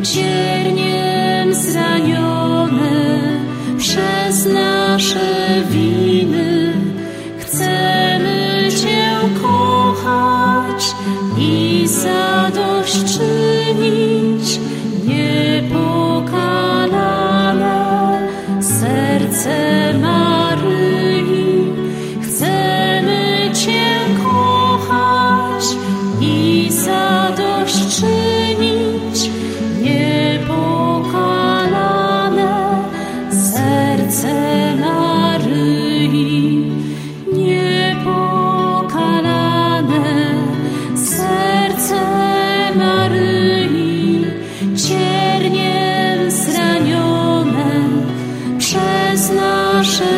cierniem zranione przez nasze winy. Chcemy Cię kochać i zadośćczynić. Niepokalane serce Maryi, chcemy Cię kochać i zadośćczynić. Niepokalane serce Maryi, niepokalane serce Maryi, cierniem zranione przez nasze